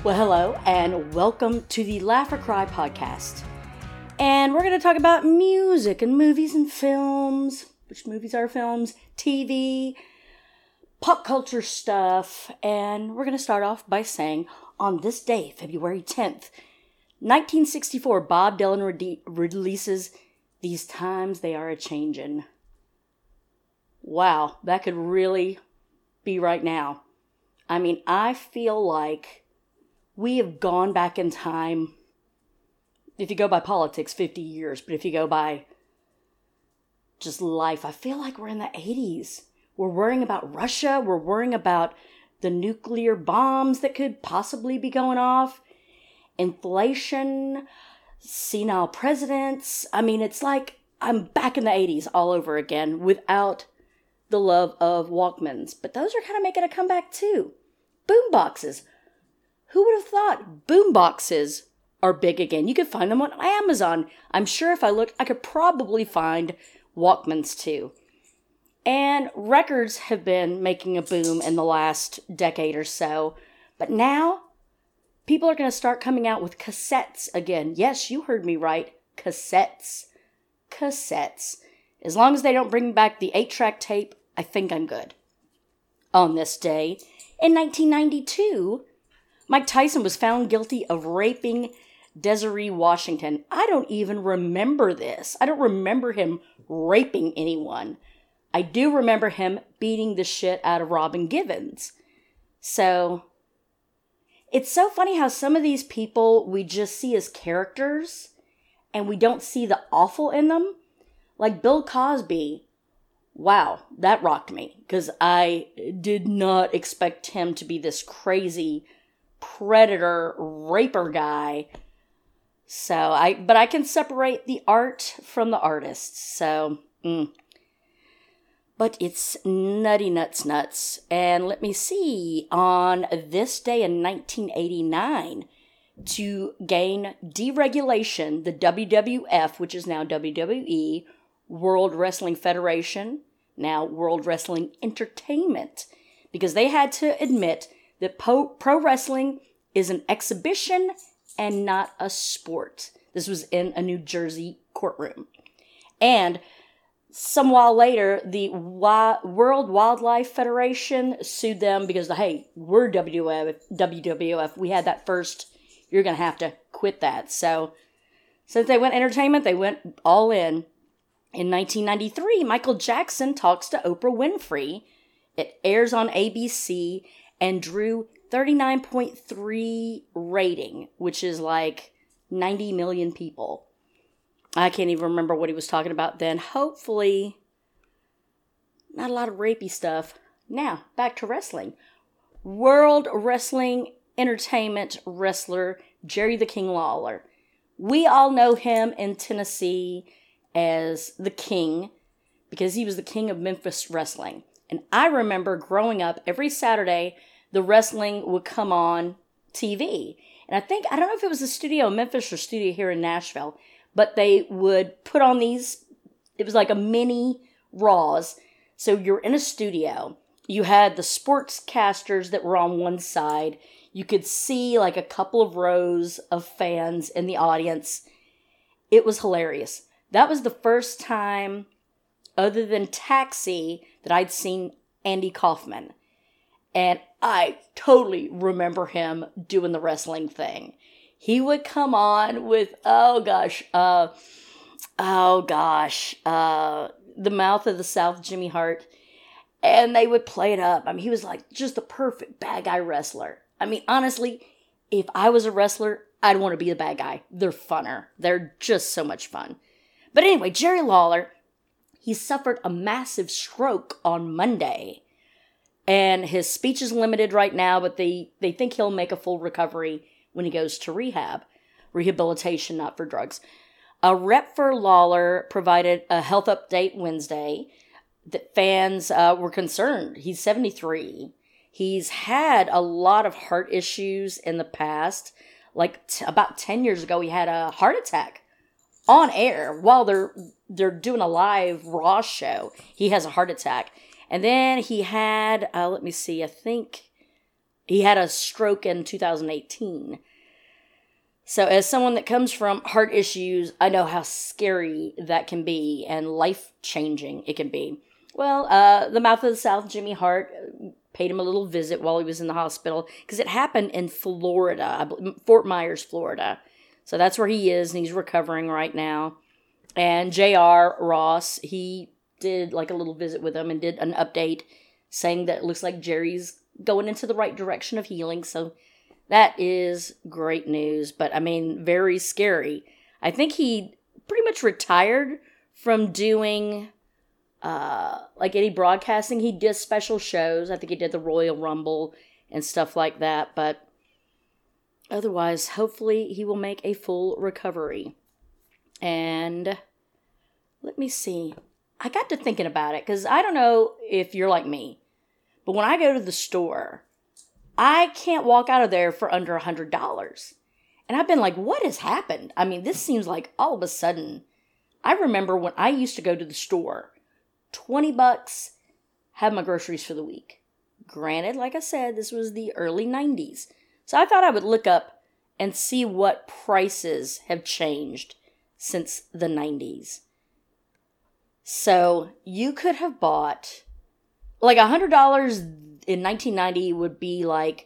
Well, hello, and welcome to the Laugh or Cry podcast. And we're going to talk about music and movies and films. Which movies are films? TV, pop culture stuff. And we're going to start off by saying, on this day, February 10th, 1964, Bob Dylan releases These Times They Are A-Changin'. Wow, that could really be right now. I mean, I feel like we have gone back in time, if you go by politics, 50 years. But if you go by just life, I feel like we're in the 80s. We're worrying about Russia. We're worrying about the nuclear bombs that could possibly be going off. Inflation, senile presidents. I mean, it's like I'm back in the 80s all over again without the love of Walkmans. But those are kind of making a comeback too. Boomboxes. Who would have thought boomboxes are big again? You could find them on Amazon. I'm sure if I looked, I could probably find Walkmans too. And records have been making a boom in the last decade or so. But now, people are going to start coming out with cassettes again. Yes, you heard me right. Cassettes. Cassettes. As long as they don't bring back the 8-track tape, I think I'm good. On this day, in 1992... Mike Tyson was found guilty of raping Desiree Washington. I don't even remember this. I don't remember him raping anyone. I do remember him beating the shit out of Robin Givens. So, it's so funny how some of these people we just see as characters and we don't see the awful in them. Like Bill Cosby. Wow, that rocked me because I did not expect him to be this crazy predator raper guy. But I can separate the art from the artist. But it's nutty nuts. And let me see, on this day in 1989, to gain deregulation, the WWF, which is now WWE, World Wrestling Federation, now World Wrestling Entertainment, because they had to admit that pro wrestling is an exhibition and not a sport. This was in a New Jersey courtroom. And some while later, the World Wildlife Federation sued them because, hey, we're WWF. We had that first. You're going to have to quit that. So, since they went entertainment, they went all in. In 1993, Michael Jackson talks to Oprah Winfrey. It airs on ABC and drew 39.3 rating, which is like 90 million people. I can't even remember what he was talking about then. Hopefully, not a lot of rapey stuff. Now, back to wrestling. World Wrestling Entertainment wrestler Jerry the King Lawler. We all know him in Tennessee as the King because he was the king of Memphis wrestling. And I remember growing up every Saturday, the wrestling would come on TV. And I don't know if it was a studio in Memphis or studio here in Nashville, but they would put on these, it was like a mini Raws. So you're in a studio. You had the sportscasters that were on one side. You could see like a couple of rows of fans in the audience. It was hilarious. That was the first time, other than Taxi, that I'd seen Andy Kaufman. And I totally remember him doing the wrestling thing. He would come on with, the Mouth of the South, Jimmy Hart. And they would play it up. I mean, he was like just the perfect bad guy wrestler. I mean, honestly, if I was a wrestler, I'd want to be the bad guy. They're funner. They're just so much fun. But anyway, Jerry Lawler, he suffered a massive stroke on Monday. And his speech is limited right now, but they think he'll make a full recovery when he goes to rehab. Rehabilitation, not for drugs. A rep for Lawler provided a health update Wednesday that fans were concerned. He's 73. He's had a lot of heart issues in the past. Like about 10 years ago, he had a heart attack on air while they're doing a live Raw show. He has a heart attack. And then he had, I think He had a stroke in 2018. So as someone that comes from heart issues, I know how scary that can be and life-changing it can be. Well, the Mouth of the South, Jimmy Hart, paid him a little visit while he was in the hospital because it happened in Florida, Fort Myers, Florida. So that's where he is, and he's recovering right now. And J.R. Ross, he did like a little visit with him and did an update saying that it looks like Jerry's going into the right direction of healing. So that is great news, but I mean, very scary. I think he pretty much retired from doing like any broadcasting. He did special shows. I think he did the Royal Rumble and stuff like that, but otherwise, hopefully he will make a full recovery. And let me see. I got to thinking about it because I don't know if you're like me, but when I go to the store, I can't walk out of there for under $100. And I've been like, what has happened? I mean, this seems like all of a sudden. I remember when I used to go to the store, $20, have my groceries for the week. Granted, like I said, this was the early 90s. So I thought I would look up and see what prices have changed since the 90s. So you could have bought, like $100 in 1990 would be like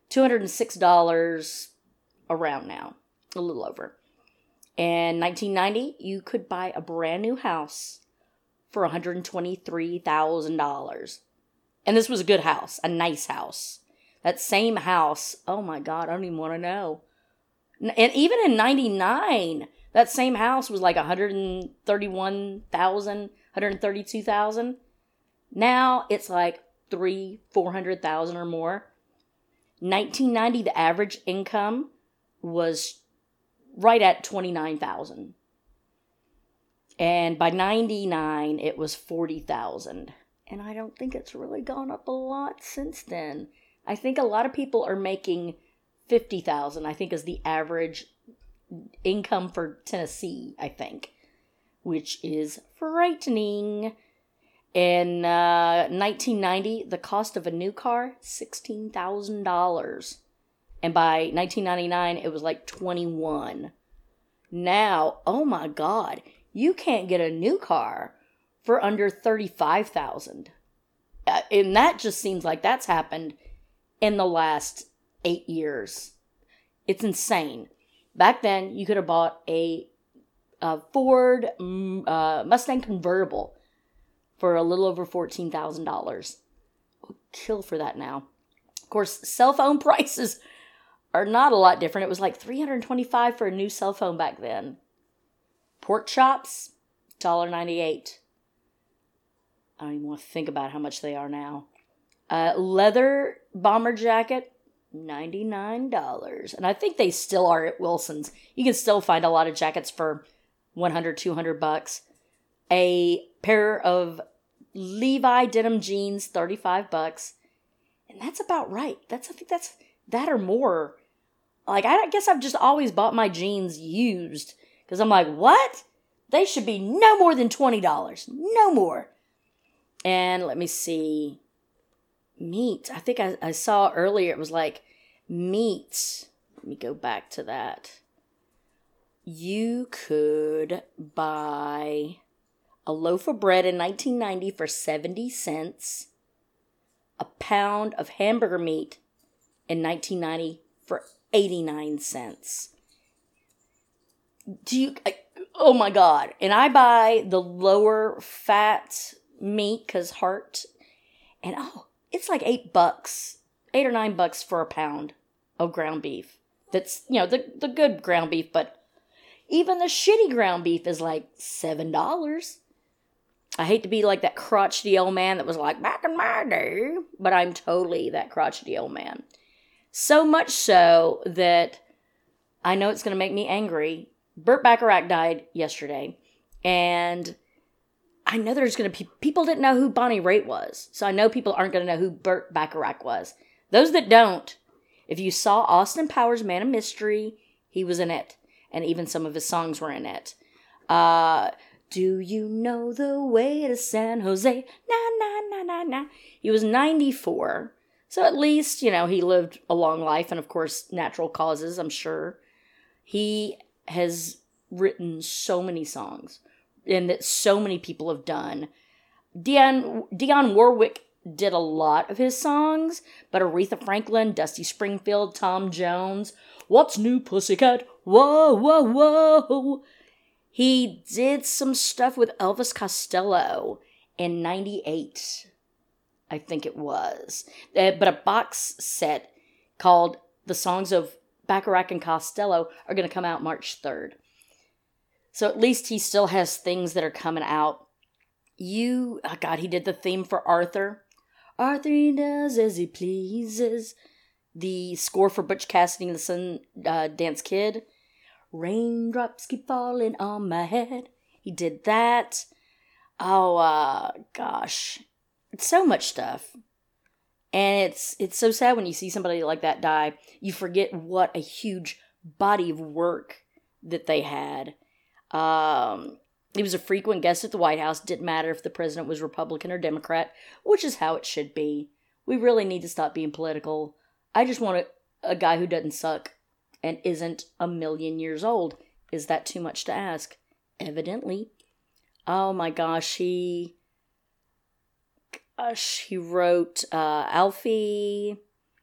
$206 around now, a little over. In 1990, you could buy a brand new house for $123,000. And this was a good house, a nice house. That same house, oh my God, I don't even want to know. And even in 99, that same house was like $131,000, $132,000. Now it's like $400,000 or more. 1990, the average income was right at $29,000. And by 99, it was $40,000. And I don't think it's really gone up a lot since then. I think a lot of people are making $50,000, I think, is the average income for Tennessee, I think, which is frightening. In 1990, the cost of a new car, $16,000. And by 1999, it was like $21,000. Now, oh my God, you can't get a new car for under $35,000. And that just seems like that's happened in the last 8 years. It's insane. Back then, you could have bought a Ford Mustang convertible for a little over $14,000. I'll kill for that now. Of course, cell phone prices are not a lot different. It was like $325 for a new cell phone back then. Pork chops, $1.98. I don't even want to think about how much they are now. Leather bomber jacket, $99. And I think they still are at Wilson's. You can still find a lot of jackets for $100, $200. A pair of Levi denim jeans, $35. And that's about right. I think that's that or more. Like, I guess I've just always bought my jeans used. Because I'm like, what? They should be no more than $20. No more. And let me see. Meat. I think I saw earlier it was like meat. Let me go back to that. You could buy a loaf of bread in 1990 for 70 cents. A pound of hamburger meat in 1990 for 89 cents. Oh my God. And I buy the lower fat meat because heart. And it's like $8, $8 or $9 for a pound of ground beef. That's, the good ground beef, but even the shitty ground beef is like $7. I hate to be like that crotchety old man that was like, back in my day, but I'm totally that crotchety old man. So much so that I know it's going to make me angry. Burt Bacharach died yesterday, and I know there's going to be, people didn't know who Bonnie Raitt was, so I know people aren't going to know who Burt Bacharach was. Those that don't, if you saw Austin Powers' Man of Mystery, he was in it, and even some of his songs were in it. Do you know the way to San Jose? Na, na, na, na, na. He was 94, So at least, he lived a long life, and of course, natural causes, I'm sure. He has written so many songs, and that so many people have done. Dionne Warwick did a lot of his songs, but Aretha Franklin, Dusty Springfield, Tom Jones, What's New Pussycat, whoa, whoa, whoa. He did some stuff with Elvis Costello in 98, I think it was. But a box set called The Songs of Bacharach and Costello are going to come out March 3rd. So at least he still has things that are coming out. He did the theme for Arthur. Arthur, he does as he pleases. The score for Butch Cassidy and the Sundance Kid. Raindrops keep falling on my head. He did that. Oh, gosh. It's so much stuff. And it's so sad when you see somebody like that die. You forget what a huge body of work that they had. He was a frequent guest at the White House. Didn't matter if the president was Republican or Democrat, which is how it should be. We really need to stop being political. I just want a guy who doesn't suck and isn't a million years old. Is that too much to ask? Evidently. Oh my gosh, he wrote Alfie.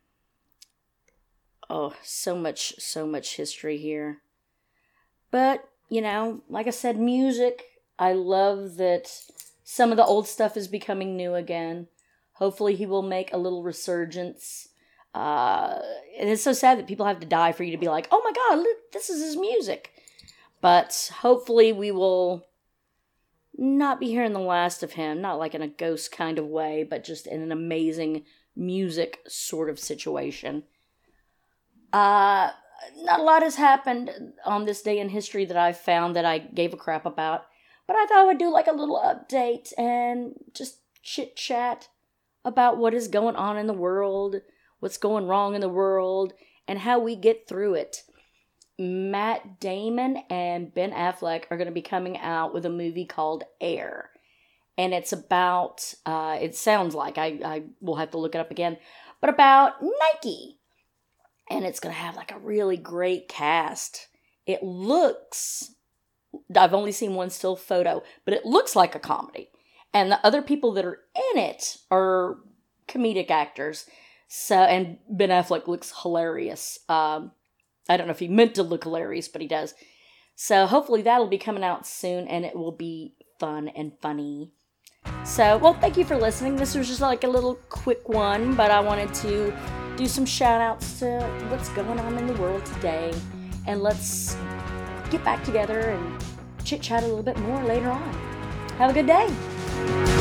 Oh, so much history here. But, like I said, music. I love that some of the old stuff is becoming new again. Hopefully he will make a little resurgence. And it's so sad that people have to die for you to be like, oh my God, this is his music. But hopefully we will not be hearing the last of him. Not like in a ghost kind of way, but just in an amazing music sort of situation. Not a lot has happened on this day in history that I've found that I gave a crap about. But I thought I would do like a little update and just chit chat about what is going on in the world, what's going wrong in the world, and how we get through it. Matt Damon and Ben Affleck are going to be coming out with a movie called Air. And it's about, it sounds like, I will have to look it up again, but about Nike. And it's going to have like a really great cast. It looks, I've only seen one still photo, but it looks like a comedy. And the other people that are in it are comedic actors. So, and Ben Affleck looks hilarious. I don't know if he meant to look hilarious, but he does. So hopefully that'll be coming out soon, and it will be fun and funny. So, well, thank you for listening. This was just like a little quick one, but I wanted to do some shout outs to what's going on in the world today. And let's get back together and chit chat a little bit more later on. Have a good day.